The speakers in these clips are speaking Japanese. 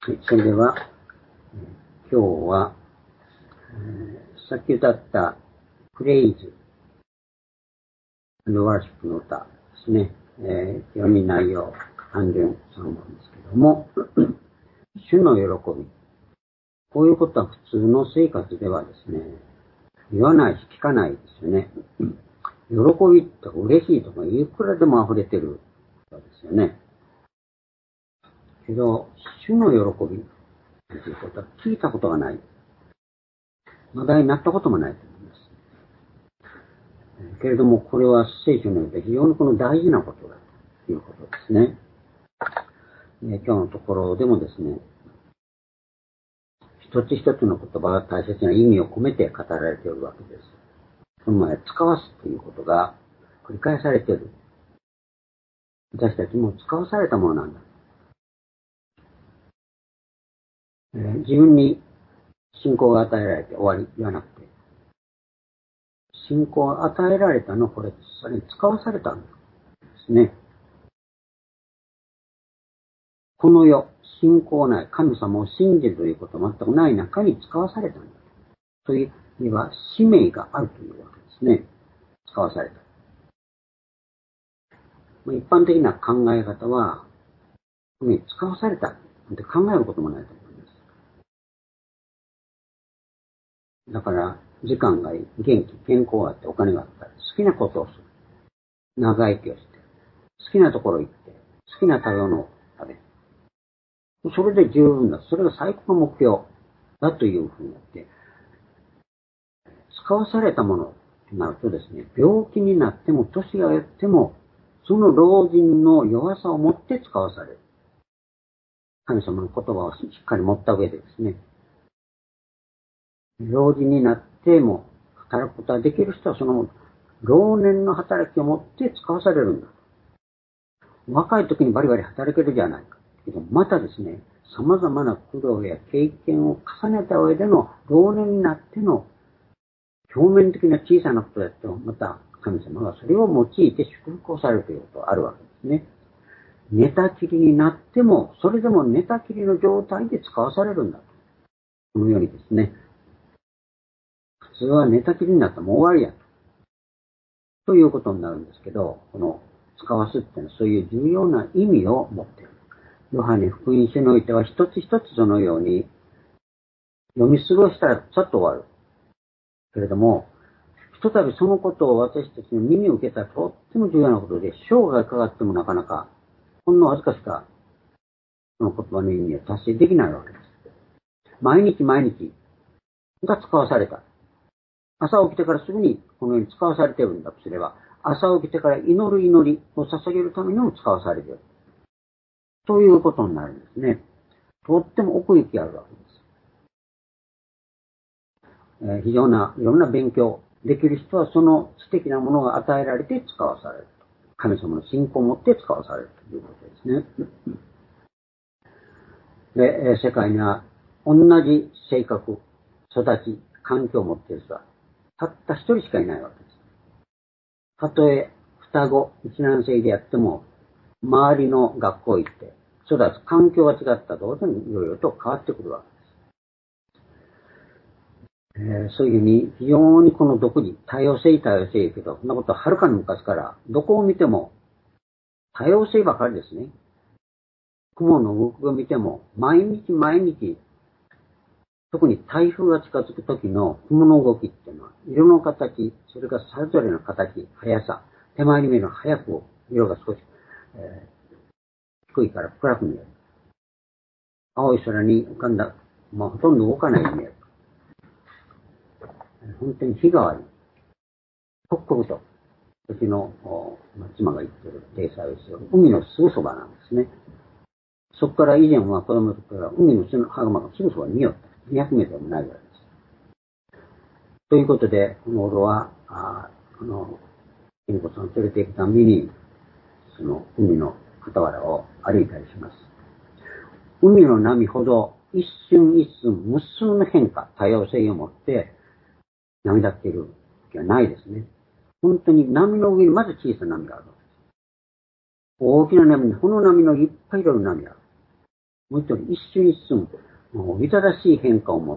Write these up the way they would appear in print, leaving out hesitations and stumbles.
はい、それでは、今日は、さっき歌ったプレイズ&ワーシップの歌ですね。読み内容、単純3本ですけども、主の喜び。こういうことは普通の生活ではですね、言わないし聞かないですよね。喜びとか嬉しいとかいくらでも溢れてることですよね。けど、主の喜びということは聞いたことがない。話題になったこともないと思います。けれども、これは聖書において非常にこの大事なことだということですね。今日のところでもですね、一つ一つの言葉が大切な意味を込めて語られているわけです。その前、使わすということが繰り返されている。私たちも使わされたものなんだ。自分に信仰が与えられて終わりではなくて、信仰が与えられたのこれ、それに使わされたんですね。この世、信仰ない神様を信じるということ全くない中に使わされたんだ。というには使命があるというわけですね。使わされた。一般的な考え方は、使わされたって考えることもないと思います。だから、時間がいい、元気、健康があって、お金があったら、好きなことをする。長生きをして、好きなところ行って、好きな食べ物を食べる。それで十分だ。それが最高の目標だというふうになって、使わされたものとなるとですね、病気になっても、年がやっても、その老人の弱さを持って使わされる。神様の言葉をしっかり持った上でですね、老人になっても働くことができる人はその老年の働きを持って使わされるんだ。若い時にバリバリ働けるじゃないか。けどまたですね、様々な苦労や経験を重ねた上での老年になっての表面的な小さなことだっても、また神様がそれを用いて祝福をされるということがあるわけですね。寝たきりになっても、それでも寝たきりの状態で使わされるんだと。このようにですね、普通は寝たきりになったらもう終わりやということになるんですけど、この使わすっていうのはそういう重要な意味を持っている。ヨハネ福音書においては一つ一つそのように読み過ごしたらさっと終わる。けれども、ひとたびそのことを私たちの耳に受けたらとっても重要なことで、生涯かかってもなかなか、ほんのわずかしか、その言葉の意味を達成できないわけです。毎日毎日が使わされた。朝起きてからすぐにこのように使わされているんだとすれば、朝起きてから祈る祈りを捧げるためにも使わされている。ということになるんですね。とっても奥行きあるわけです。非常ないろんな勉強できる人はその知的なものが与えられて使わされる。神様の信仰を持って使わされるということですね。で、世界には同じ性格、育ち、環境を持っている人はたった一人しかいないわけです。たとえ双子、一卵性であっても、周りの学校行って育つ環境が違ったと同時にいろいろと変わってくるわけです。そういうふうに非常にこの独自、多様性やけど、そんなことははるかに昔からどこを見ても多様性ばかりですね。雲の動きを見ても毎日毎日、特に台風が近づく時の雲の動きっていうのは、色の形、それからそれぞれの形、速さ、手前に見るのは早く色が少し、低いから暗く見える。青い空に浮かんだ、ほとんど動かないように見える。本当に日替わり、刻々と、うちの妻が言ってる体裁ですよ。海のすぐそばなんですね。そこから以前は子供の時から海の羽釜がすぐそばに見よった。200メートルもないぐらいです。ということで、この頃は、恵美子さんを連れて行くために、その海の傍らを歩いたりします。海の波ほど一瞬一瞬無数の変化、多様性を持って波立っている時はないですね。本当に波の上にまず小さな波がある。大きな波に、この波のいっぱいいろいろ波がある。 もう一人一瞬一瞬、おびただしい変化を持って、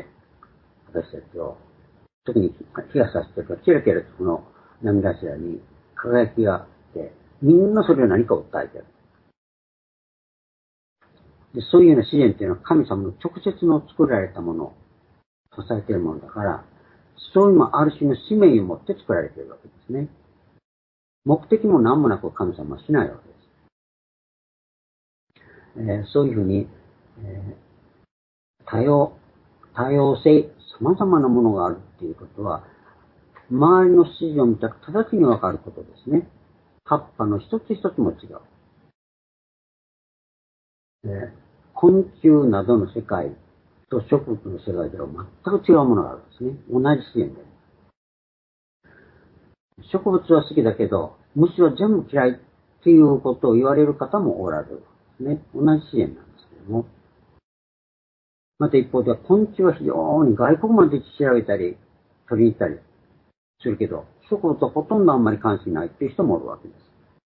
私たちを、特に日が差してるから、キラキラとこの波頭に輝きがあって、みんなそれを何か訴えてる。で、そういうような自然っていうのは神様の直接の作られたものを支えているものだから、そういうのもある種の使命を持って作られているわけですね。目的も何もなく神様はしないわけです。そういうふうに、多様性、様々なものがあるっていうことは、周りの指示を見たら直ちにわかることですね。葉っぱの一つ一つも違う。昆虫などの世界と植物の世界では全く違うものがあるんですね。同じ自然で。植物は好きだけど、虫は全部嫌いっていうことを言われる方もおられるんですね。同じ自然なんですけども。また一方では昆虫は非常に外国まで調べたり、取りに行ったりするけど、植物はほとんどあんまり関心ないっていう人もおるわけです。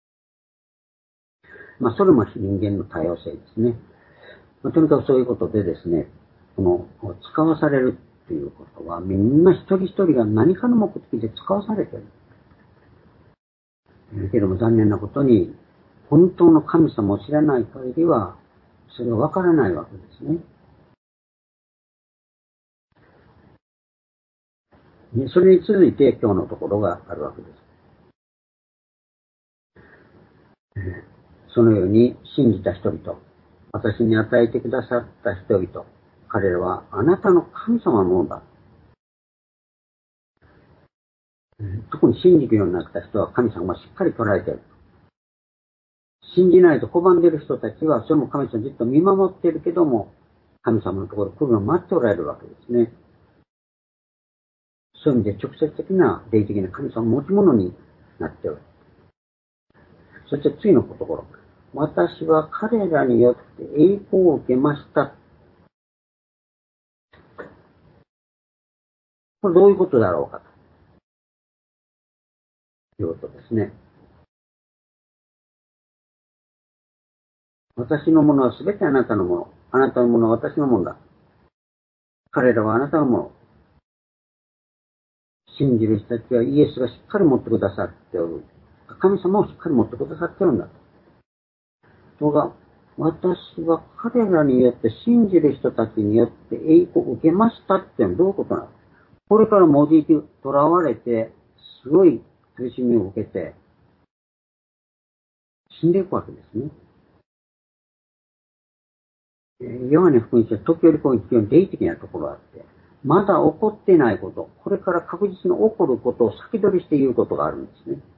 それも人間の多様性ですね。とにかくそういうことでですね、この使わされるっていうことは、みんな一人一人が何かの目的で使わされている。けども残念なことに、本当の神様を知らない限りは、それはわからないわけですね。それに続いて今日のところがあるわけです。そのように信じた人々、私に与えてくださった人々、彼らはあなたの神様のものだ。特に信じるようになった人は神様がしっかり捉えている。信じないと拒んでいる人たちは、それも神様をじっと見守っているけども、神様のところに来るのを待っておられるわけですね。そういう意味で直接的な霊的な神様の持ち物になっておる。そして次のところ。私は彼らによって栄光を受けました。これどういうことだろうかということですね。私のものはすべてあなたのもの。あなたのものは私のものだ。彼らはあなたのもの。信じる人たちはイエスがしっかり持ってくださっておる。神様をしっかり持ってくださっておるんだ。とが、私は彼らによって信じる人たちによって栄光を受けましたってのはどういうことなの？これから文字にとらわれて、すごい苦しみを受けて、死んでいくわけですね。ヨハネ福音書は時折こういう非常に霊的なところがあって、まだ起こっていないこと、これから確実に起こることを先取りして言うことがあるんですね。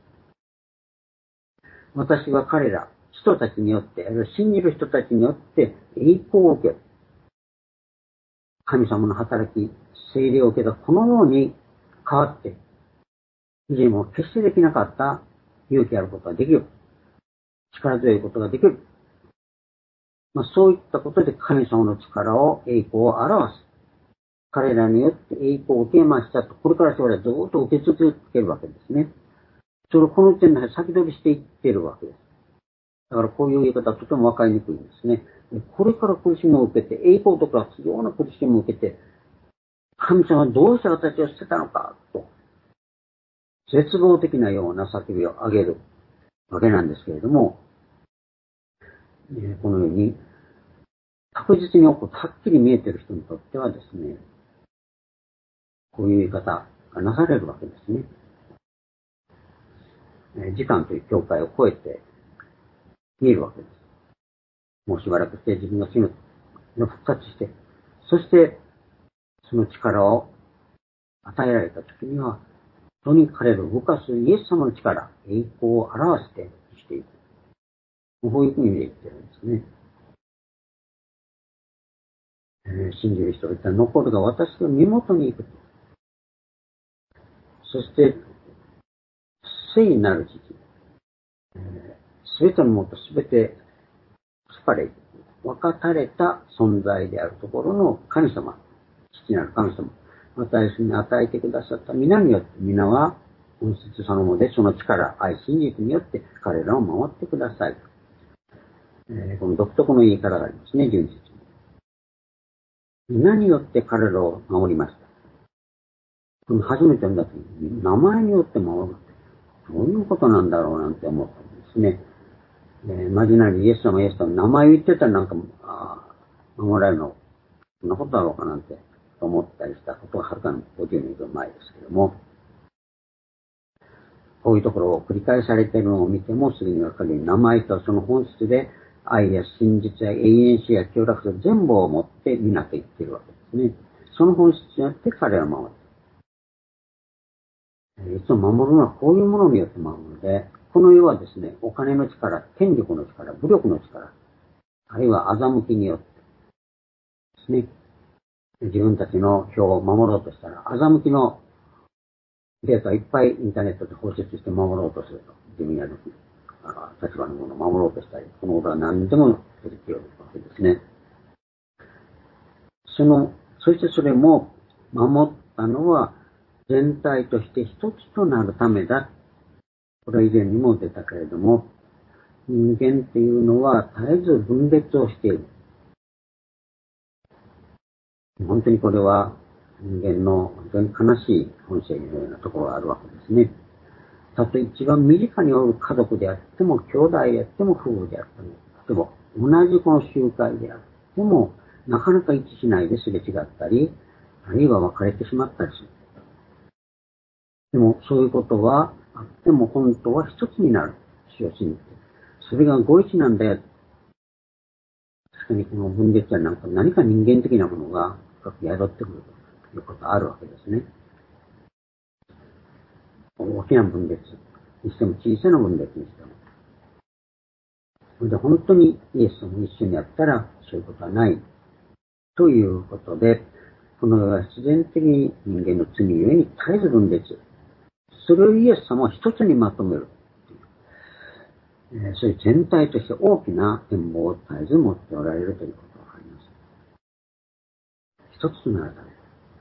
私は彼ら、人たちによって、信じる人たちによって栄光を受ける。神様の働き、聖霊を受けたこのように変わって、以前も決してできなかった勇気あることができる。力強いことができる。そういったことで神様の力を、栄光を表す。彼らによって栄光を受けましたと、これから将来ずっと受け続けるわけですね。それをこの点で先取りしていっているわけです。だからこういう言い方はとてもわかりにくいんですね。これから苦しみを受けて、栄光とか非常な苦しみを受けて、神様はどうして私を捨てたのか、と、絶望的なような叫びを上げるわけなんですけれども、このように、確実に起こってはっきり見えている人にとってはですね、こういう言い方がなされるわけですね。時間という境界を超えて見えるわけです。もうしばらくして自分が死ぬの復活して、そしてその力を与えられたときには、人に彼らを動かすイエス様の力、栄光を表して生きていく。こういうふうに言ってるんですね。信じる人が言ったら残るが私の身元に行くと。そして、聖なる時期。すべてのものとすべて、スパレ分かたれた存在であるところの神様、父なる神様、私に与えてくださった皆によって、皆は本質そのもので、その力、愛、真実によって彼らを守ってください。 この独特の言い方がありますね、12節に。何によって彼らを守りました。この初めて読んだ時に、名前によって守るって、どういうことなんだろうなんて思ったんですね。マジナリイエス様、イエス様、名前言ってたらなんか、守られるの、そんなことだろうかなんて思ったりしたことがはるかに50年以上前ですけども、こういうところを繰り返されているのを見てもすぐにわかるように、名前とはその本質で、愛や真実や永遠視や協楽する全部を持って皆と言っているわけですね。その本質によって彼らを守る。いつも守るのはこういうものによって守るので、この世はですね、お金の力、権力の力、武力の力、あるいは欺きによってですね、自分たちの票を守ろうとしたら、欺きのデータをいっぱいインターネットで放出して守ろうとすると。自分やる立場のものを守ろうとしたり、このことは何でも出てきるわけですね。そしてそれも守ったのは全体として一つとなるためだ。これ以前にも出たけれども、人間っていうのは絶えず分裂をしている。本当にこれは人間の本当に悲しい本性のようなところがあるわけですね。たとえ一番身近におる家族であっても、兄弟であっても、夫婦であっても、例えば同じこの集会であっても、なかなか一致しないですれ違ったり、あるいは別れてしまったりする。でも、そういうことはあっても、本当は一つになる。主を信じて。それが合一なんだよ。確かにこの分裂は何か人間的なものが深く宿ってくるということがあるわけですね。大きな分裂にしても小さな分裂にしても。それで本当にイエスとも一緒にやったらそういうことはない。ということで、この世は自然的に人間の罪ゆえに絶えず分裂。それをイエス様は一つにまとめる。そういう全体として大きな展望を絶えず持っておられるということがわかります。一つとなるた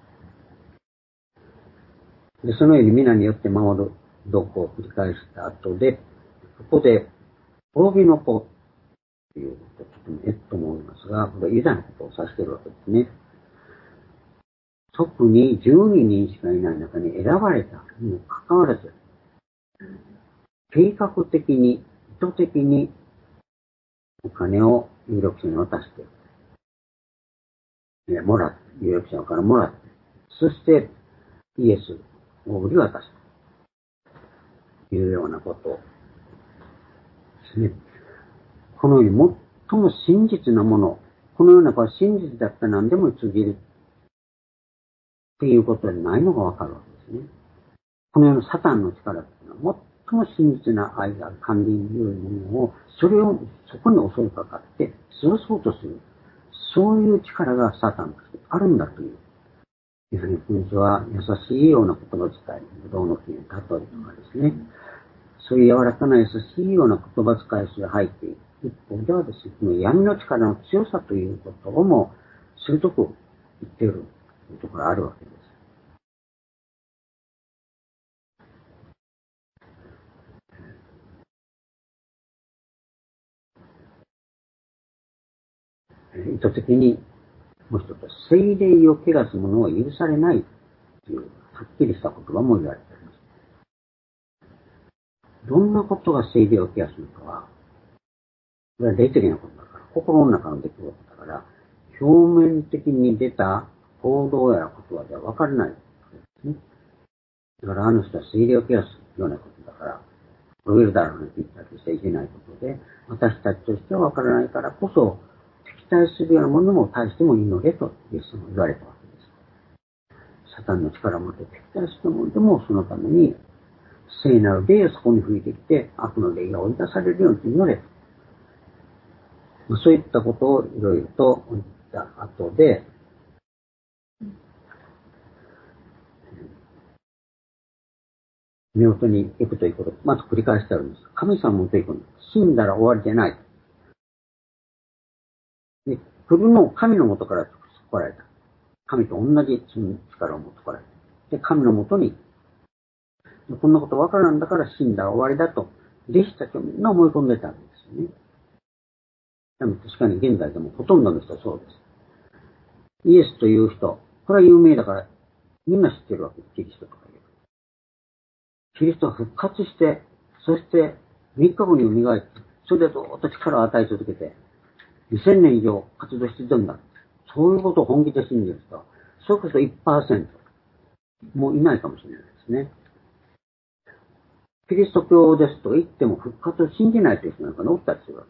め。で、そのように皆によって守る動向を繰り返した後で、ここで、滅びの子ということ、ちょっと思いますが、これはユダのことを指しているわけですね。特に12人しかいない中に選ばれたにもかかわらず、計画的に、意図的にお金を有力者に渡して、有力者からもらって、そしてイエスを売り渡すというようなことですね。このように最も真実なもの、このようなことは真実だったら何でも通じるっていうことでないのがわかるわけですね。このようなサタンの力っていうのは最も真実な愛がある管理によるものを、そこに襲いかかって潰そうとする。そういう力がサタンとしてあるんだという。やはり君は優しいような言葉遣い、ブドウの木の例えとかですね。そういう柔らかな優しいような言葉遣いすら入っている。一方ではですね、この闇の力の強さということをも鋭く言っているというところがあるわけです。意図的にもう一つ、聖霊を汚すものは許されないという、はっきりした言葉も言われています。どんなことが聖霊を汚すのかは、これは霊的なことだから、心の中の出来事だから、表面的に出た行動や言葉では分からないですね。だからあの人は聖霊を汚すようなことだから、ウィルダーの言ったりしちゃいけないことで、私たちとしては分からないからこそ、敵対するようなものも対しても祈れとイエスも言われたわけです。サタンの力を持って敵対するものでもそのために聖なる霊をそこに吹いてきて悪の霊が追い出されるように祈れと。そういったことをいろいろと言った後で、夫に行くということをまず繰り返してあるんです。神様もと行くんです。死んだら終わりじゃない。で、来るのを神の元から来られた。神と同じ力を持ってこられた。で、神の元に、こんなことわからんだから死んだら終わりだと、弟子たちをみんな思い込んでたんですよね。 でも確かに現在でもほとんどの人はそうです。イエスという人、これは有名だからみんな知ってるわけです。キリストとかいう。キリストは復活して、そして3日後に蘇って、それでずっと力を与え続けて、2000年以上活動してるんだ。そういうことを本気で信じる人、それこそ 1% もういないかもしれないですね。キリスト教ですと言っても復活を信じないという人なんかおったりするわ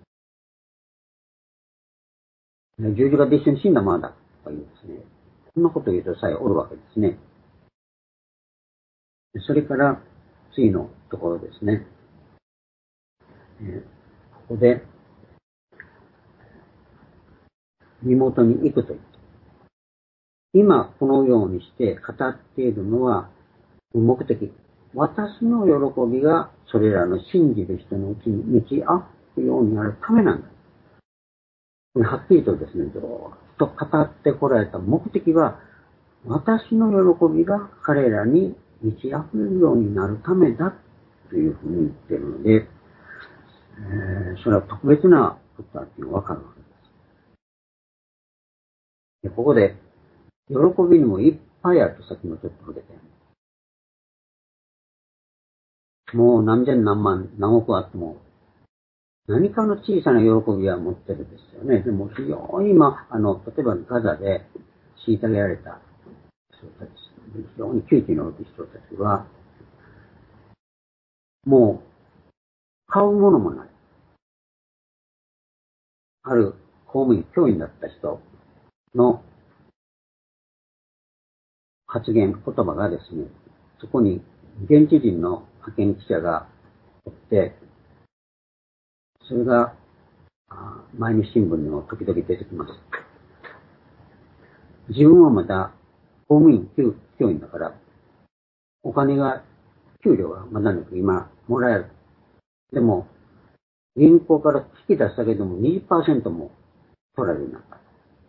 けです。十字架で一緒に死んだままだとかいうですね。こんなことを言うとさえおるわけですね。それから次のところですね。ここで身元に行くと言って。今このようにして語っているのは目的。私の喜びがそれらの信じる人のうちに満ち溢るようになるためなんだ。はっきりとですね、ずっと語ってこられた目的は、私の喜びが彼らに満ち溢れるようになるためだというふうに言っているので、それは特別なことだっていうのがわかるわけです。でここで、喜びにもいっぱいあるとさっきもちょっと触れて、もう何千何万何億あっても、何かの小さな喜びは持ってるんですよね。でも非常に今、例えばガザで虐げられた人たち、非常に窮地におる人たちは、もう買うものもない。ある公務員、教員だった人の発言、言葉がですね、そこに現地人の派遣記者がおって、それが毎日新聞にも時々出てきます。自分はまだ公務員、教員だから、お金が、給料はまだなく今もらえる。でも、銀行から引き出したけども 20% も取られるようになった。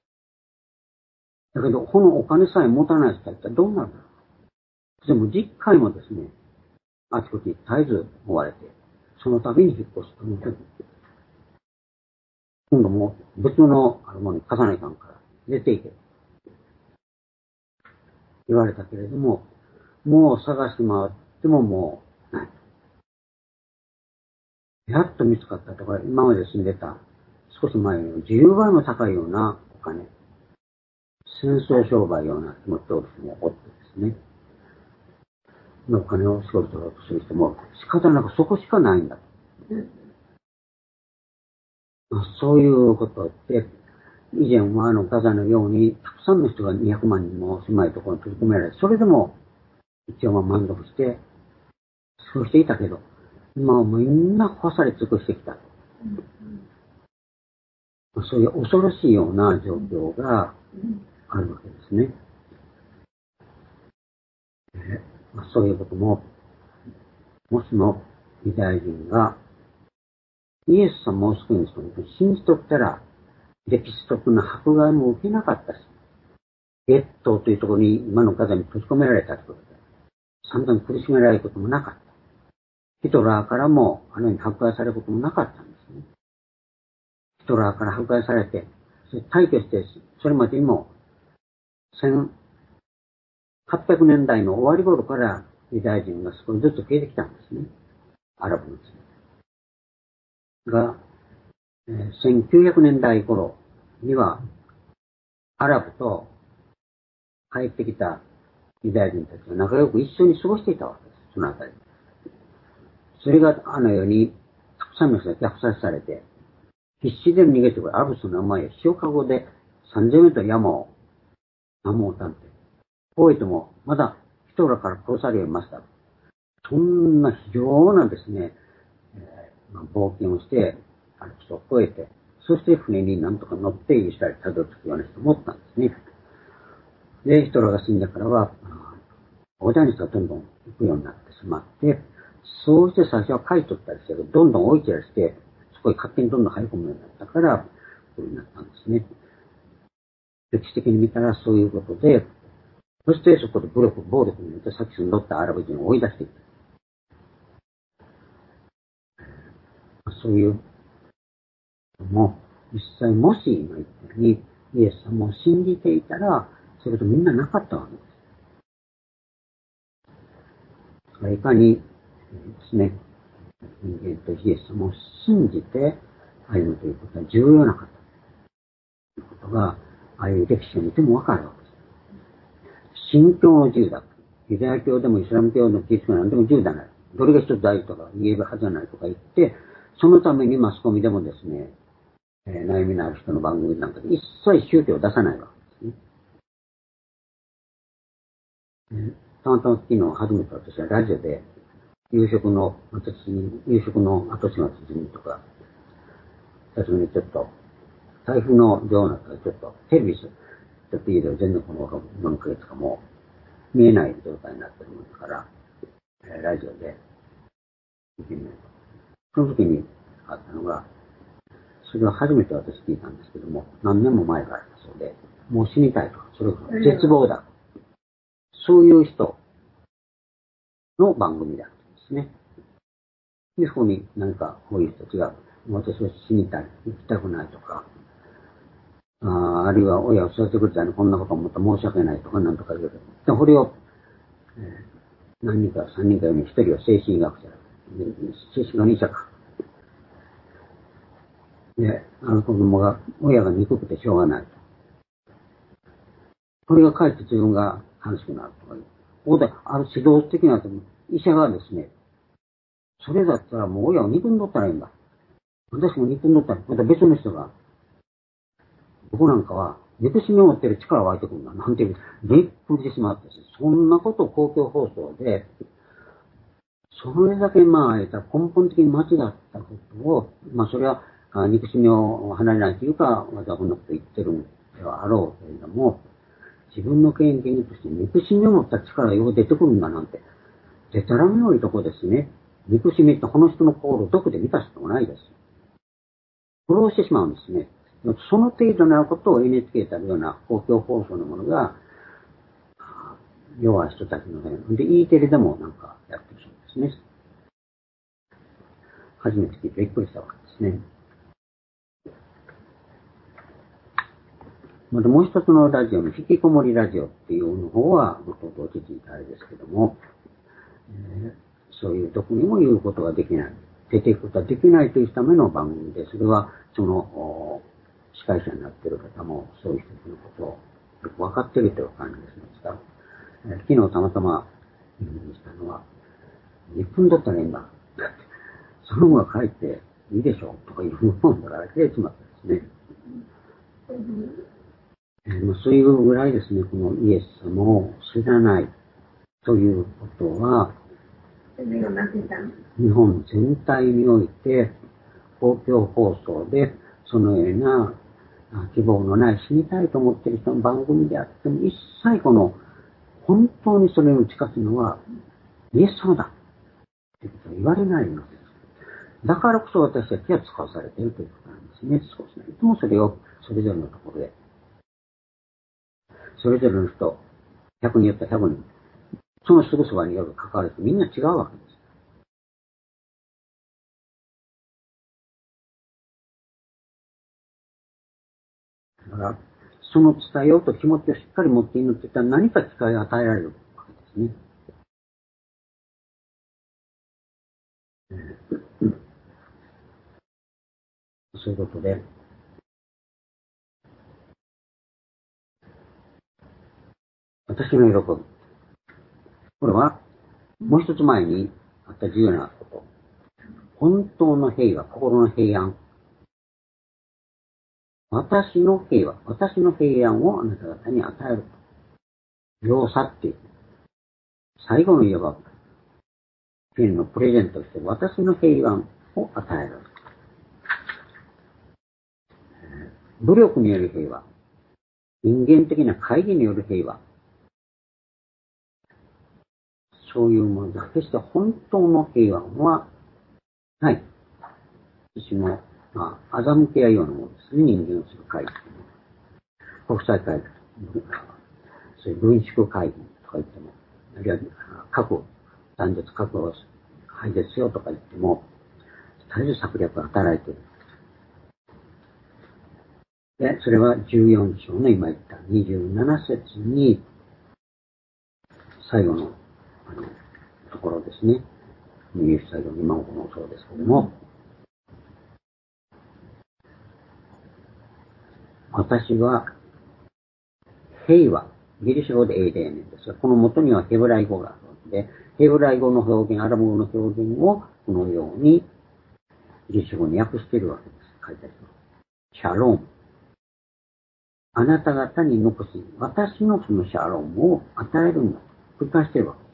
だけど、このお金さえ持たない人だったらどうなるんだろう。でも実回もですね、あちこち絶えず追われて、その度に引っ越すと思ってる。今度も別のあるものに貸さないかんから出ていけ。言われたけれども、もう探して回ってももうない。やっと見つかったとか、今まで住んでた少し前より10倍も高いようなお金。戦争商売ような気持ちをですね、おってですね。お金をすごい取ろうとする人も仕方なくそこしかないんだ。そういうことって、以前はガザのようにたくさんの人が200万人も狭いところに閉じ込められ、それでも一応満足して過ごしていたけど、今はみんな壊され尽くしてきた。そういう恐ろしいような状況があるわけですね。そういうことも、もしもユダヤ人がイエス様を救い主と信じとったら、歴史的な迫害も受けなかったし、ゲットーというところに今のガザに閉じ込められたということで、散々苦しめられることもなかった。ヒトラーからもあのように迫害されることもなかったんですね。ヒトラーから迫害されて、退去して、それまでにも1800年代の終わり頃からユダヤ人が少しずつ増えてきたんですね。アラブのですね。が、1900年代頃にはアラブと帰ってきたユダヤ人たちが仲良く一緒に過ごしていたわけです。そのあたり。それがあのようにたくさんの人が虐殺されて、必死で逃げてくるアブスの名前を塩かごで30メートル山をたんて、こう言ってもまだヒトラーから殺されました。そんな非常なですね、冒険をして、アルプスを越えて、そして船になんとか乗ってイスラエルにたどり着くような人もおったんですね。で、ヒトラーが死んだからは、大勢の人がどんどん行くようになってしまって、そうして最初は買い取ったりしてどんどん置いてやりして、そこに勝手にどんどん入り込むようになったから、こういうになったんですね。歴史的に見たらそういうことで、そしてそこで暴力によってさっき住んどったアラブ人を追い出していった。そういうのも実際もし今言ったように、イエス様を信じていたら、そういうことみんななかったわけです。いかにですね、人間とイエス様を信じて歩むということは重要なことということが、ああいう歴史を見てもわかるわけです。信教の自由だ。ユダヤ教でもイスラム教でもキリスト教なんでも自由だない。どれが一つ大事とか言えるはずはないとか言って、そのためにマスコミでもですね、悩みのある人の番組なんかで一切宗教を出さないわけですね。たまたま昨日初めて私はラジオで、夕食の後始末とか、最初にちょっと、台風のようなちょっと、テレビちょっと家で全然この4ヶ月かも見えない状態になってるもんだから、ラジオで見てみると。その時にあったのが、それは初めて私聞いたんですけども、何年も前からだそうで、もう死にたいと。それが絶望だ。そういう人の番組だったんですね。で、そこに何かこういう人たちが、私は死にたい、生きたくないとか、あるいは親を育ててくれたのにこんなこと思ったら申し訳ないとかなんとか言うて。で、これを、何人か、3人か4人、1人は精神医学者。精神科の医者か。で、子供が、親が憎くてしょうがないと。これがかえって自分が悲しくなるとかいう。ここで、指導的な医者がですね、それだったらもう親を憎んどったらいいんだ。私も憎んどったら、また別の人が、僕なんかは、憎しみを持ってる力湧いてくるんだ。なんていう、びっくりしてしまって、そんなことを公共放送で、それだけ根本的に間違ったことを、それは、憎しみを離れないというか、またこんなこと言ってるんではあろうけれども、自分の経験として憎しみを持った力がよく出てくるんだなんて、でたらめ多いとこですね。憎しみってこの人の心を毒で満たすこともないです。殺してしまうんですね。その程度なことを NHK たるような公共放送のものが、弱い人たちのね、で、E テレでもなんかやってるそうですね。初めて聞いてびっくりしたわけですね。またもう一つのラジオの引きこもりラジオっていうの方は、もともとお聞きいたあれですけども、そういうどこにも言うことができない、出ていくことができないというための番組で、それはその司会者になっている方もそういう人たちのことをよく分かっているという感じですね。昨日たまたま言いしたのは、1分だったらいいんだ。その方が帰っていいでしょうとかいうふうにもられてしまったんですね。そういうぐらいですね、このイエス様を知らないということは、日本全体において公共放送でそのような希望のない死にたいと思っている人の番組であっても一切この本当にそれを打ち勝つのはイエス様だということは言われないのです。だからこそ私たちは使わされているということなんですね。少しないともそれをそれぞれのところでそれぞれの人100人よったら100人そのすぐそばによる関わるとみんな違うわけです。だから、その伝えようと気持ちをしっかり持っているのって言ったら何か機会が与えられるわけですね。そういうことで、私の喜び。これは、もう一つ前にあった重要なこと。本当の平和、心の平安。私の平和、私の平安をあなた方に与える。要さっていう。最後のいわば、天のプレゼントとして私の平安を与える。武力による平和。人間的な会議による平和。そういうものだ。決して本当の平和はない。私も、欺け合いようなものですね。人間をする会議。国際会議。そういう軍縮会議とか言っても、あるいは断絶核を廃絶しようとか言っても、絶えず策略が働いている。 で、それは14章の今言った27節に、最後の、ところですね。20歳の今もそうですけども、私は、平和、ギリシャ語でエイデーネンですが、この元にはヘブライ語があるので、ヘブライ語の表現、アラブ語の表現をこのようにギリシャ語に訳しているわけです。書いてあります。シャローム。あなた方に残し、私のそのシャロームを与えるんだと繰り返しているわけです。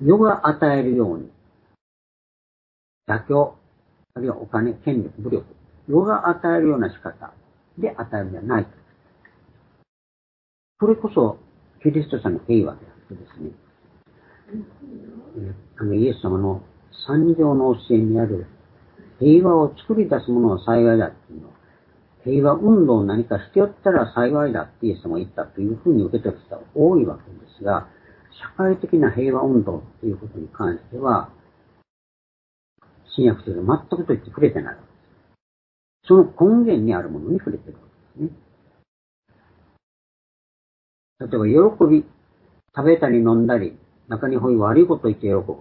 世が与えるように、妥協、あるいはお金、権力、武力、世が与えるような仕方で与えるんじゃない。それこそ、キリストさんの平和であってですね、イエス様の三条の教えにある平和を作り出すものは幸いだっていうの。平和運動を何かしてよったら幸いだってイエス様が言ったというふうに受け取る人が多いわけですが、社会的な平和運動っていうことに関しては、新約聖書は全くと言って触れてないわけです。その根源にあるものに触れているわけですね。例えば、喜び、食べたり飲んだり、中に悪いことを言って喜ぶ。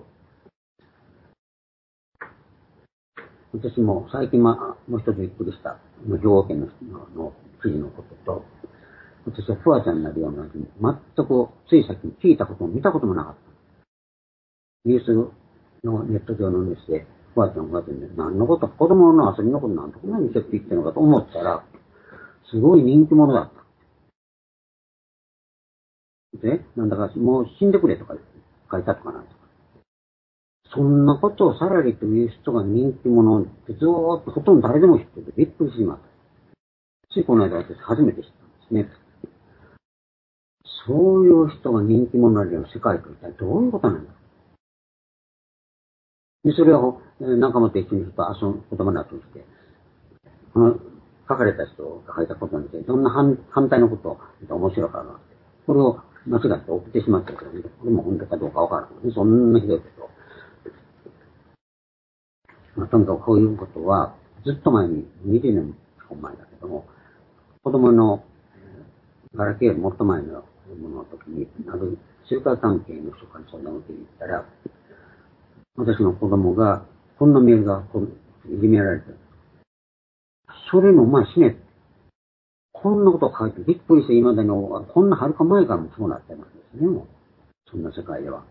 私も最近もう一つびっくりした、兵庫県の記事のことと、私はフワちゃんになるような、全くつい先に聞いたことも見たこともなかった。ニュースのネット上のニュースで、フワちゃんで、何のこと、子供の遊びのことなんてこんなにしょっちゅう言ってるのかと思ったら、すごい人気者だった。で、なんだかもう死んでくれとか書いたとかなんとか。そんなことをさらりという人が人気者ってずーっとほとんど誰でも知っててびっくりしました。ついこの間私初めて知ったんですね。そういう人が人気者になるような世界と一体どういうことなんだ。で、それを仲間と一緒に言葉になってきて、書かれた人が書いたことについて、どんな反対のことを言って面白かったなって。これを間違って送ってしまったけどね、これも本当かどうかわからない。そんなひどいことを。とにかくこういうことは、ずっと前に、20年前だけども、子供のガラケーよりもっと前のものの時に、ある中華関係の人からそんなこと言ったら、私の子供が、こんなメールがいじめられてる。それも死ね。こんなことを書いてびっくりして、今での、こんな遥か前からもそうなってますですね、もう。そんな世界では。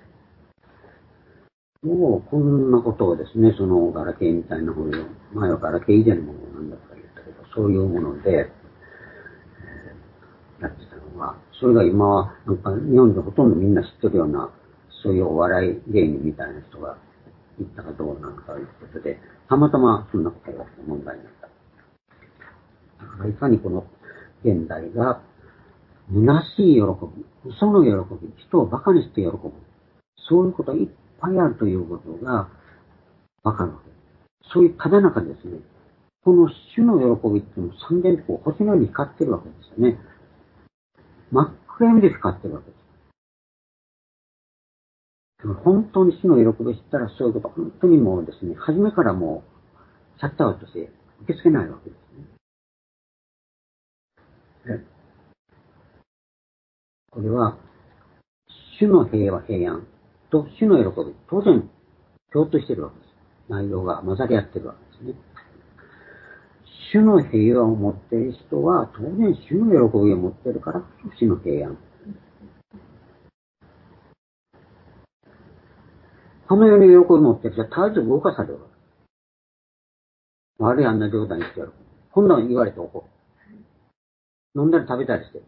もう、こんなことをですね、そのガラケーみたいなもの、前はガラケー以前のものなんだとか言ったけど、そういうもので、やってたのが、それが今は、なんか日本でほとんどみんな知ってるような、そういうお笑い芸人みたいな人が言ったかどうなのかということで、たまたまそんなことが問題になった。だからいかにこの現代が、虚しい喜び、嘘の喜び、人を馬鹿にして喜ぶ。そういうことがいっぱいあるということがわかるわけです。そういうただ中ですね、この主の喜びっていうのは三連光、星のように光ってるわけですよね。真っ暗闇で光ってるわけです。本当に主の喜びを知ったらそういうこと、本当にもうですね、初めからもう、シャッターアウトして受け付けないわけですね。これは、主の平和、平安と主の喜び、当然共通しているわけです。内容が混ざり合っているわけですね。主の平和を持っている人は、当然主の喜びを持っているから、主の平安。このように喜びを持っている人は絶えず動かされるわけです。悪いあんな状態にしてやる。こんなの言われて怒る。飲んだり食べたりしてる。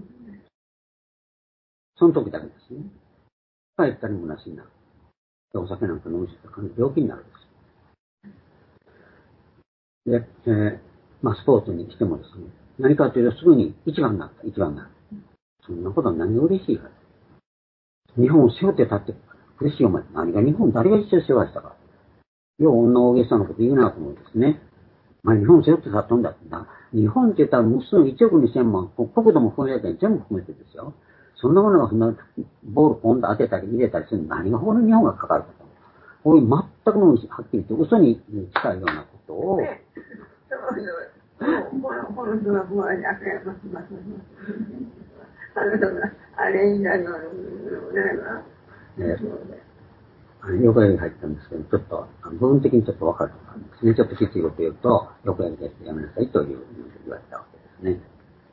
その時だけですね。帰ったりもなしになる。お酒なんか飲む人は病気になるんです。で、スポーツに来てもですね、何かというとすぐに一番になった、一番になる。そんなことは何が嬉しいか。日本を背負って立って苦しいお前、何が日本、誰が一緒に世話したか。よう女大げさなこと言うなと思うんですね。日本を背負って立っとんだってな。日本って言ったら無数の1億2000万、国土も含めて全部含めてですよ。そんなものがそんなボールポンと当てたり入れたりするの何がほど日本がかかるかと。こういう全くのはっきり言って嘘に近いようなことをこの人がこうやってあの人があれになるのね横やり入ったんですけど、ちょっと、部分的にちょっと分かるとかですね。ちょっときついこと言うと、横やりでやめなさいという言われたわけですね。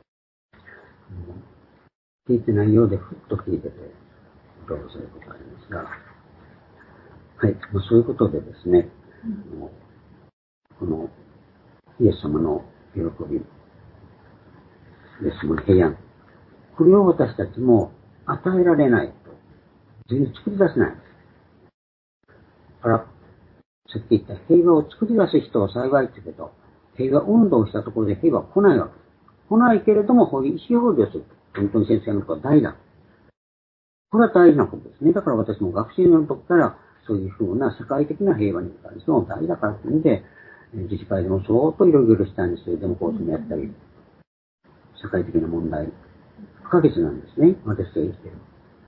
聞いてないようで、ふっと聞いてて、どうすることがありますが、はい、そういうことでですね、このイエス様の喜び、イエス様の平安、これを私たちも与えられないと、全然作り出せない。だから、さっき言った平和を作り出す人は幸いって言うけど、平和運動をしたところで平和は来ないわけです。来ないけれども、こういう意思表示をする。本当に先生のことは大事だ。これは大事なことですね。だから私も学習の時から、そういうふうな社会的な平和に関しても大事だからというので、自治会でも相当いろいろしたんですけれども、コースもやったり、社会的な問題、不可欠なんですね。私が生きて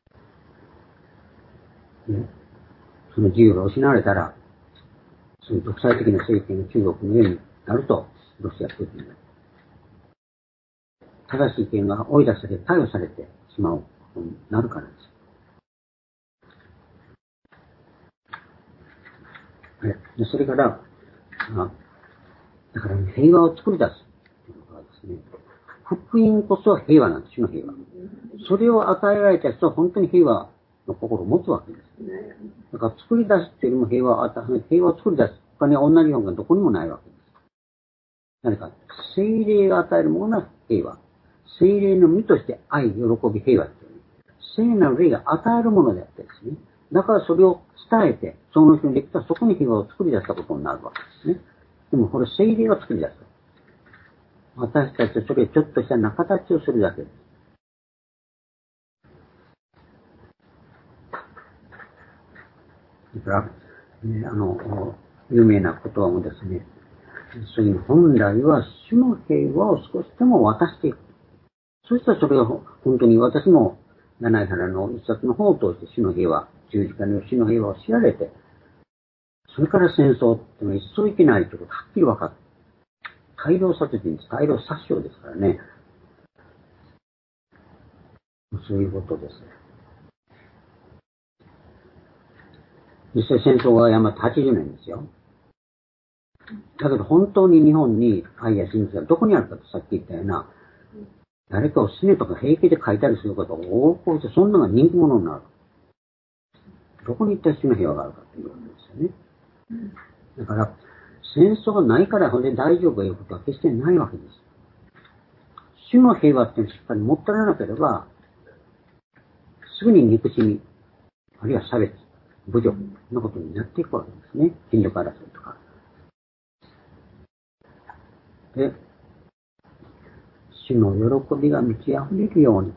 る。ね、その自由が失われたら、そういう独裁的な政権が中国の上になると、ロシア、プーチンが。正しい意見が追い出され、逮捕されてしまうことになるからです。でそれから、だから平和を作り出すということはですね、福音こそ平和なんです、主の平和。それを与えられた人は本当に平和の心を持つわけです。だから作り出すっていうよりも平和を作り出す。他に同じようなどこにもないわけです。何か、聖霊が与えるものが平和。聖霊の実として愛、喜び、平和っていう、ね。聖なる霊が与えるものであってですね。だからそれを伝えて、その人にできたらそこに平和を作り出したことになるわけですね。でもこれ聖霊が作り出す。私たちはそれをちょっとした中立ちをするだけです。だから、有名な言葉もですね、そういう本来は主の平和を少しでも渡していく。そしたらそれが本当に私も七井原の一冊の方を通して主の平和、十字架の主の平和を知られて、それから戦争っていうのは一層いけないということがはっきり分かった。大量殺人です。大量殺傷ですからね。そういうことです。実際戦争がやまって80年ですよ。だけど本当に日本に愛や真実がどこにあるかとさっき言ったような、誰かを死ねとか平気で書いたりすることが多くて、そんなのが人気者になる。どこに行ったら主の平和があるかということですよね。だから、戦争がないからほんで大丈夫ということは決してないわけです。主の平和っていうのをしっかり持ってられなければ、すぐに憎しみ、あるいは差別、侮辱のことになっていくわけですね。権力争いとか。で、主の喜びが満ち溢れるように、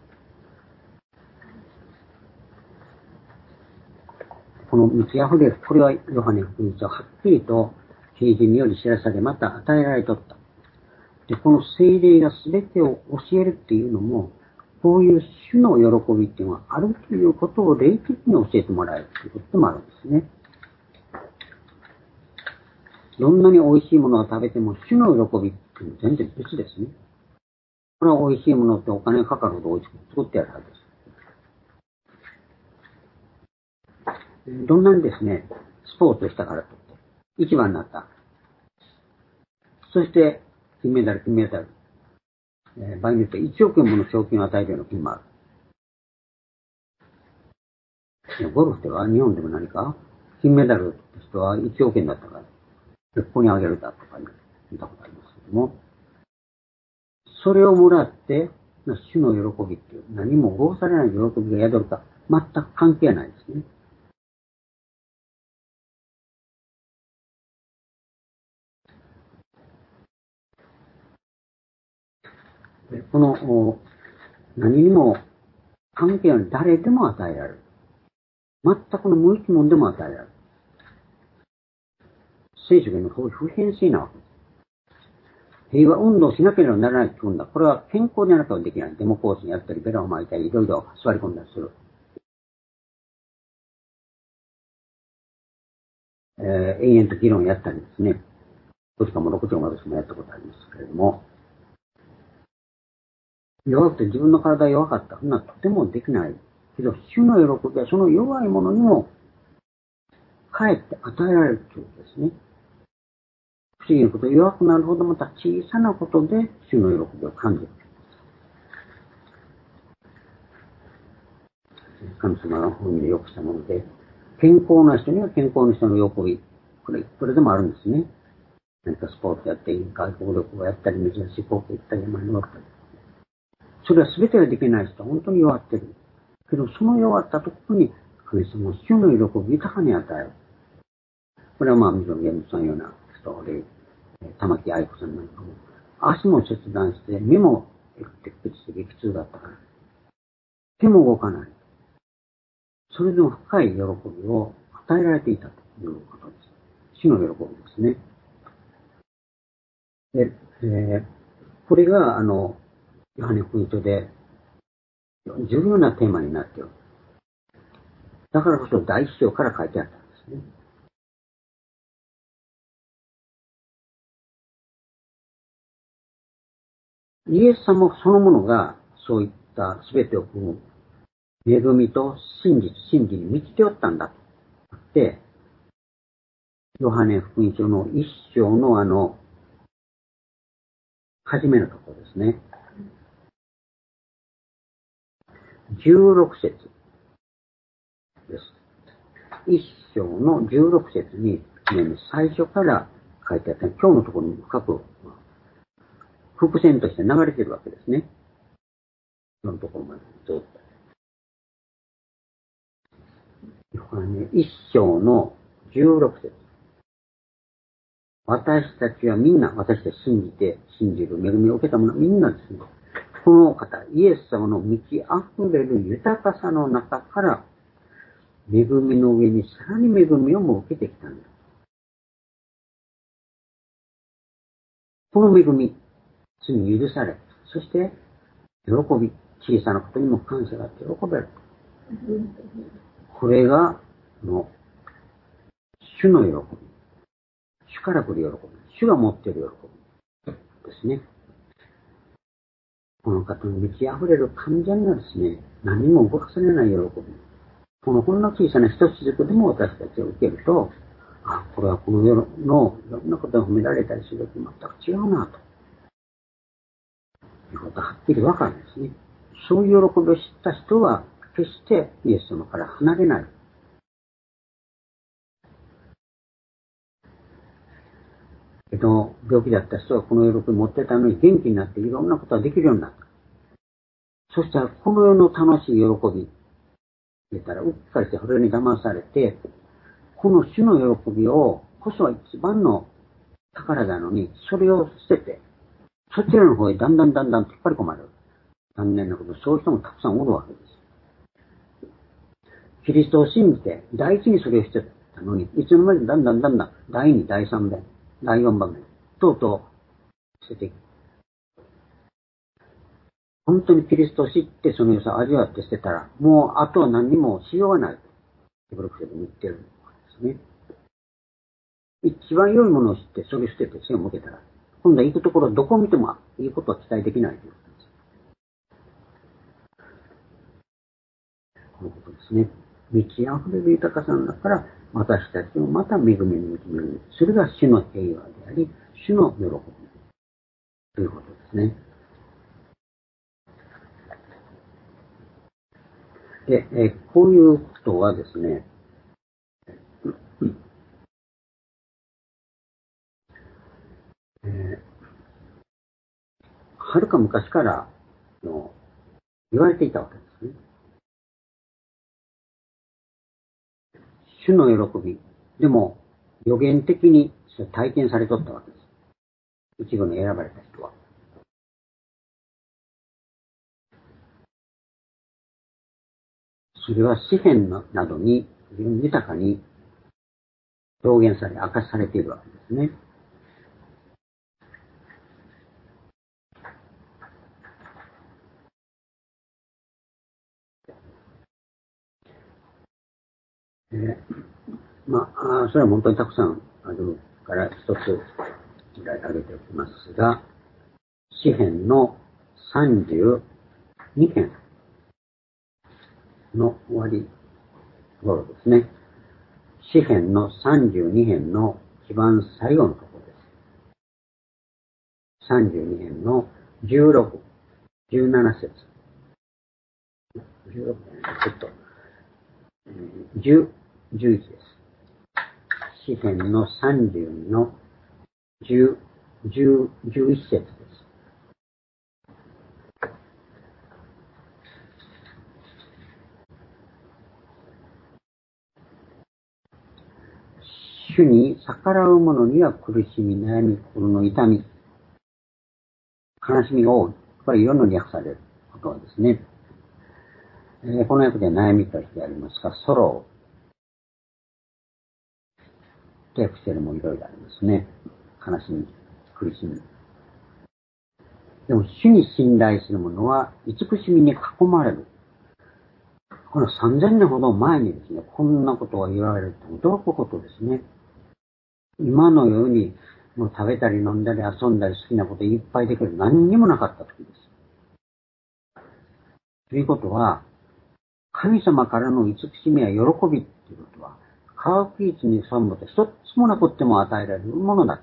この満ち溢れる、これはヨハネ福音書はっきりと啓示により知らされ、また与えられとった。で、この聖霊が全てを教えるっていうのも、こういう主の喜びっていうのがあるということを霊的に教えてもらえるということもあるんですね。どんなに美味しいものを食べても主の喜びっていうのは全然別ですね。これは美味しいものってお金がかかるほど美味しく作ってやるはずです。どんなにですね、スポーツをしたからといって、一番になった。そして、金メダル。場合によって1億円もの賞金を与えるような国もある。ゴルフでは日本でも何か、金メダルの人は1億円だったから、ここにあげるだとか見たことありますけども、それをもらって、主の喜びっていう、何も合されない喜びが宿るか、全く関係ないですね。この、何にも関係ない誰でも与えられる。全くの無一文でも与えられる。聖書の普遍性なわけです。平和運動をしなければならないって言うんだ。これは健康でなくてはできない。デモ行進やったり、ベラを巻いたり、いろいろ座り込んだりする。延々と議論やったりですね。 5時間も6時間も私もやったことありますけれども、弱くて自分の体が弱かった。そんなとてもできない。けど、主の喜びはその弱いものにも、かえって与えられるということですね。不思議なこと、弱くなるほどまた小さなことで主の喜びを感じる。神様が本によくしたもので、健康な人には健康な人の喜び。これでもあるんですね。何かスポーツやって、外国旅行をやったり、珍しい航空行ったり、山に乗ったり。それは全てができない人は本当に弱ってる。けど、その弱ったところに、神様は主の喜びを豊かに与える。これは水野源さんのような人で、玉木愛子さんなんかも、足も切断して、目も鉄血して激痛だったから、手も動かない。それでも深い喜びを与えられていたということです。主の喜びですね。で、これが、ヨハネ福音書で重要なテーマになっている。だからこそ第一章から書いてあったんですね。イエス様そのものがそういった全てを含む恵みと真実、真理に満ちておったんだと言って、ヨハネ福音書の一章の初めのところですね。16節です。一章の16節に、最初から書いてあった、今日のところに深く伏線として流れているわけですね。そのところまでずっと。一章の16節。私たちはみんな、私たち信じる恵みを受けた者はみんなですね、この方、イエス様の満ち溢れる豊かさの中から、恵みの上にさらに恵みをも受けてきたんだ。この恵み、罪に許され、そして喜び、小さなことにも感謝があって喜べる。これが、主の喜び。主から来る喜び。主が持っている喜びですね。この方の満ち溢れる完全なですね、何も動かされない喜び。このほんの小さな一つずつでも私たちを受けると、これはこの世のいろんなことが褒められたりすると全く違うなと。いうことがはっきりわかるんですね。そういう喜びを知った人は、決してイエス様から離れない。病気だった人はこの喜びを持ってたのに元気になっていろんなことができるようになった。そしたらこの世の楽しい喜び、言ったらうっかりしてそれに騙されて、この主の喜びをこそは一番の宝なのに、それを捨てて、そちらの方へだんだん引っ張り込まれる。残念なこと、そういう人もたくさんおるわけです。キリストを信じて、第一にそれを捨てたのに、いつの間にかだんだん第2、第3番、第4番目、とうとう捨てていく。本当にキリストを知ってその良さを味わって捨てたら、もうあとは何にもしようがない。ヘブル書でも言ってるんですね。一番良いものを知って、それを捨てて背を向けたら、今度は行くところどこを見てもいいことは期待できないということです。このことですね。満ち溢れる豊かさの中から、私たちをまた恵みに認める。それが主の平和であり、主の喜びということですね。で、こういうことはですね、はるか昔から言われていたわけですね。主の喜び。でも、予言的に体験されとったわけです。一部の選ばれた人は。それは詩篇などに非常に豊かに表現され、明かしされているわけですね。それは本当にたくさんあるから一つ挙げておきますが、詩編の32編の終わり頃ですね。詩編の32編の一番最後のところです。32編の16、17節。16じゃない、ちょっと、11です。詩編の32の11節です。主に逆らう者には苦しみ、悩み、心の痛み、悲しみが多い。これいろんなに訳されることはですね。この訳で悩みとしてありますが、ソロと訳しているもいろいろありますね。悲しみ、苦しみ。でも、主に信頼する者は慈しみに囲まれる。この3000年ほど前にですね、こんなことが言われると驚くことですね。今のように、もう食べたり飲んだり遊んだり好きなこといっぱいできる何にもなかった時です。ということは、神様からの慈しみや喜びっていうことは、科学技術に存分で一つもなくっても与えられるものだ。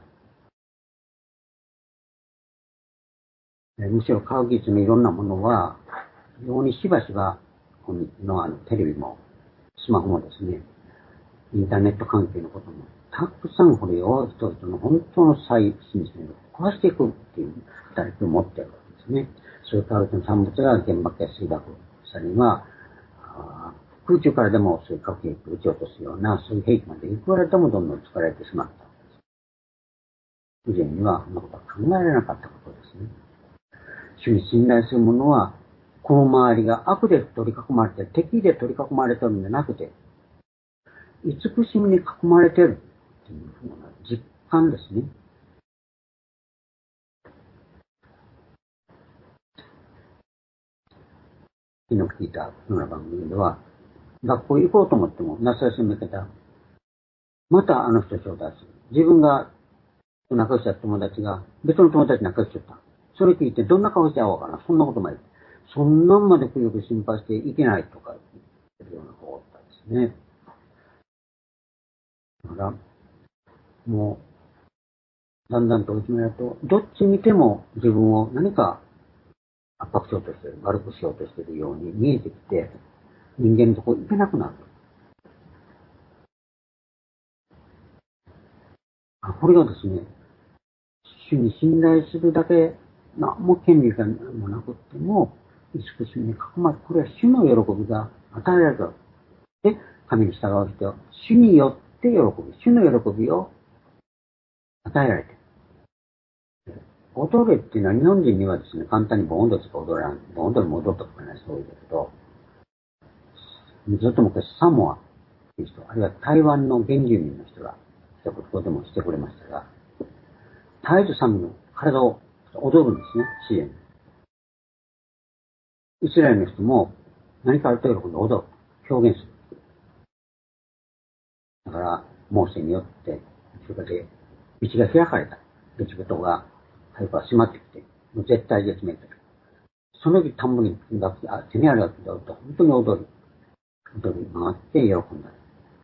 むしろ科学技術のいろんなものは、非常にしばしば、このテレビも、スマホもですね、インターネット関係のことも、たくさんこれを人々の本当の再生産を壊していくっていう働きを持っているわけですね。そういう科学の産物が原爆や水爆、さらには、空中からでもそういう核兵器を撃ち落とすような、そういう兵器までいくらでもどんどん作られてしまったわけです。以前には、そんなことは考えられなかったことですね。主に信頼する者は、この周りが悪で取り囲まれて、敵で取り囲まれているんじゃなくて、慈しみに囲まれているというふうな実感ですね。昨日聞いたような番組では、学校行こうと思っても、夏休み明けたら、またあの人招待する。自分が仲良しだった友達が、別の友達仲良しだった。それ聞いて、どんな顔して会おうかな。そんなことまで。そんなんまでくよく心配していけないとか言ってるような子だったんですね。だから、もう、だんだんと追い詰められると、どっち見ても自分を何か圧迫しようとしてる、悪くしようとしているように見えてきて、人間のとこ行けなくなる。これがですね、主に信頼するだけ、何も権利がもなくっても、慈しみに囲まれる。これは主の喜びが与えられる。で、神に従う人は、主によって喜び、主の喜びを与えられている。踊れっていうのは日本人にはですね、簡単に盆踊りしか踊らない。盆踊りも踊ったことない人多いですけど、ずっと昔サモアっていう人、あるいは台湾の原住民の人が、一言でもしてくれましたが、絶えず寒の体を踊るんですね、支援。イスラエルの人も何かあると喜んで踊る。表現する。だから、モーセによって、それで道が開かれた。エジプトが、早くは閉まってきて、もう絶対絶命と。その時田んぼに手にあるわけで踊ると、本当に踊り回って喜んだ。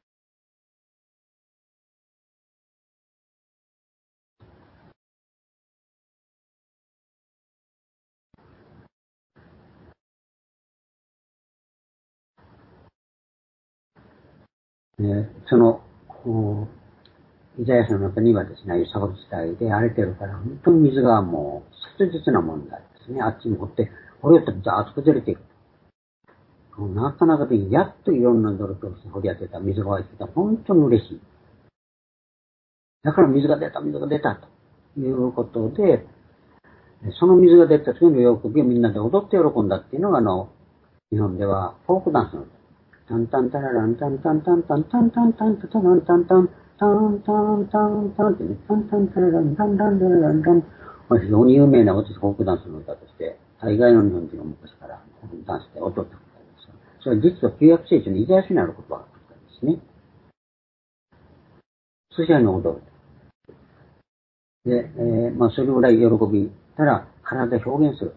その、イザヤ書の中にはですね、砂漠地帯で荒れてるから、本当に水がもう切実な問題ですね。あっちに掘って、掘り寄ってザーッと崩れていく。なかなかで、やっといろんな努力をして掘り当てた水が湧いてきた。本当に嬉しい。だから水が出たということで、その水が出た時の喜びをみんなで踊って喜んだっていうのが、日本ではフォークダンスの歌。タンタンタラランタンタンタンタンタンタンタンタンタンタンタンタンタンタンってね、タンタンタラランタンタンタラランタン。非常に有名なフォークダンスの歌として、大概の日本人が昔からフォークダンスで踊ったことがあります。それは実は旧約聖書にイザヤ書にある言葉があったんですね。寿司屋に踊る。 で、それぐらい喜びたら体で表現する。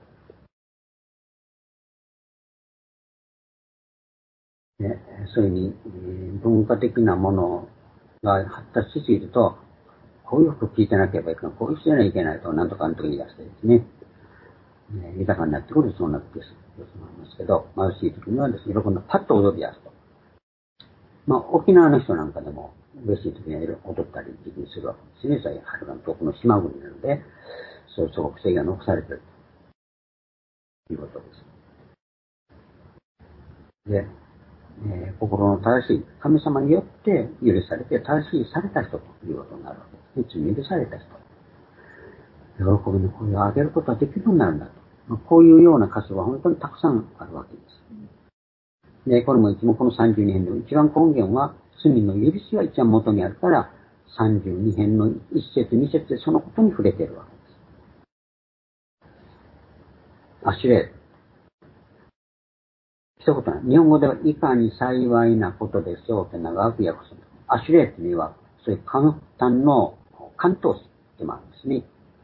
で、それに、文化的なものが発達しすぎると、こういう服着てなければいけない、こういう人じゃないといけないと、なんとかのと言い出してですね、豊かになってくるとそうなってしまいますけど、貧しい時にはですね、喜んでパッと踊り出すと。沖縄の人なんかでも、嬉しい時には踊ったり、時期にするわけですね。そういう春の遠くの島国なので、そういう祖国性が残されているということです。で、心の正しい神様によって許されて正しいされた人ということになるわけですね。罪許された人。喜びの声を上げることができるようになるんだと。こういうような箇所は本当にたくさんあるわけです。で、これもいつもこの32編の一番根源は、罪の許しが一番元にあるから、32編の一節二節でそのことに触れているわけです。アシュレー。一言、日本語ではいかに幸いなことでしょうって長く訳す。アシュレーっていうのは、そういう簡単の関東詞でもあるんですね。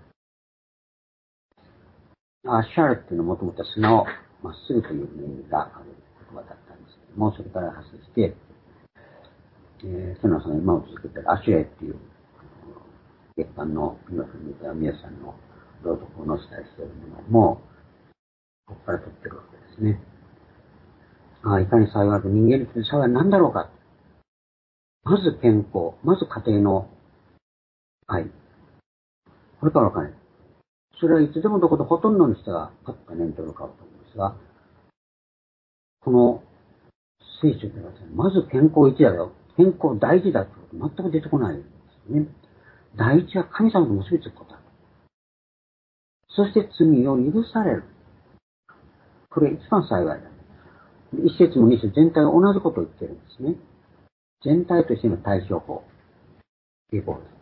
アシャルっていうのはもともと砂をまっすぐという意味がある言葉だったんですけども、それから発生して、その今を続けているアシュレーっていう月間の皆さんの朗読を載せたりしているものも、ここから取ってるわけですね。いかに幸いな人間にとって幸いは何だろうか。まず健康、まず家庭の愛。これからわかんない。それはいつでもどこでほとんどの人がパッと念頭に浮かぶと思うんですが、この聖書ではまず健康一だよ。健康大事だってこと全く出てこないんですよね。第一は神様と結びつくことだ。そして罪を許される。これ一番幸いだ。一節も二節全体が同じことを言ってるんですね。全体としての対処法。ということです。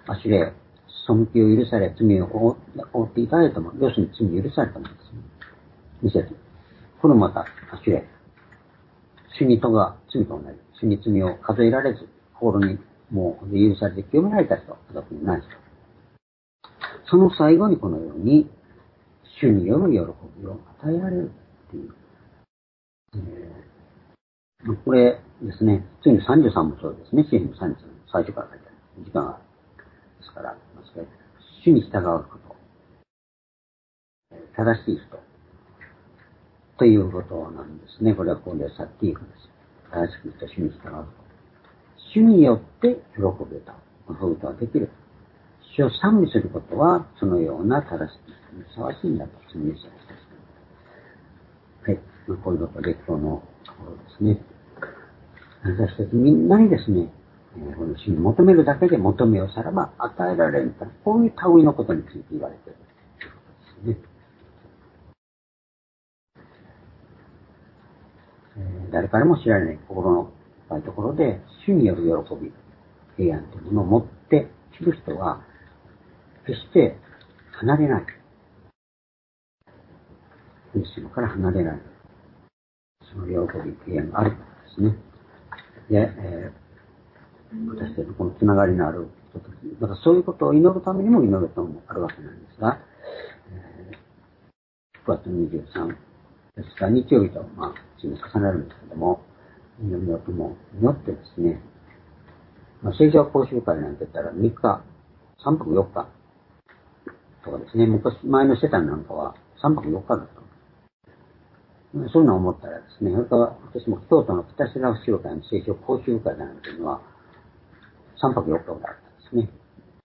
アシュレイ、背きを許され、罪を負っていただいたもの、要するに罪を許されたものですね。二節。これもまた、アシュレイ。主にとが罪と同じ。主に罪を数えられず、心にもう許されて清められた人、家族にない人。その最後にこのように、主による喜びを与えられるっていう。これですね、次の33もそうですね、詩篇の33、最初から書いてある。時間がある。ですから、主に従うこと。正しい人。ということなんですね。これはここでサッティークです。正しく人、主に従うこと。主によって喜べた。そういうことができる。主を賛美することは、そのような正しい人にふさわしいんだと、そのイエスがした。はい。こういうことで今日のところですね。私たちみんなにですね、この主に求めるだけで求めをさらば与えられると。こういう類のことについて言われているということですね。誰からも知られない心の深いところで、主による喜び、平安というものを持って知る人は、決して離れない。イエス様から離れない。その喜び、平安があることですね。で、私たちのこのつながりのある人たち、だからそういうことを祈るためにも祈ることもあるわけなんですが、9月23ですが、日曜日と、次に重なるんですけども、祈りのとも祈ってですね、聖書講習会なんて言ったら3日、3泊4日とかですね、前の世帯なんかは3泊4日だった。そういうのを思ったらですね、それから私も京都の北白布集会の聖書講習会なんていうのは3泊4日だったんですね。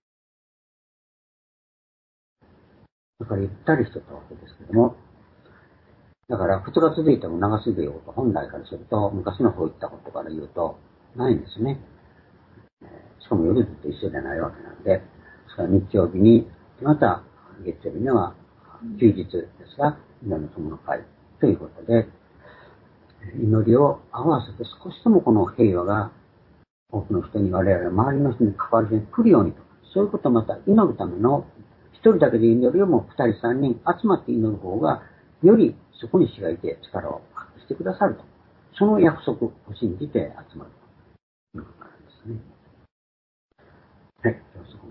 だからゆったりしてたわけですけども、だから2日続いても長すぎること本来からすると、昔の方行ったことから言うとないんですね。しかも夜ずっと一緒じゃないわけなんで、ですから日曜日に、また月曜日には休日ですが、祈りの友の会ということで、祈りを合わせて少しでもこの平和が多くの人に、我々周りの人に関わる人に来るようにと、そういうことをまた祈るための、一人だけで祈るよりも二人三人集まって祈る方が、よりそこに主がいて力を発揮してくださると。その約束を信じて集まるということなんですね。はい。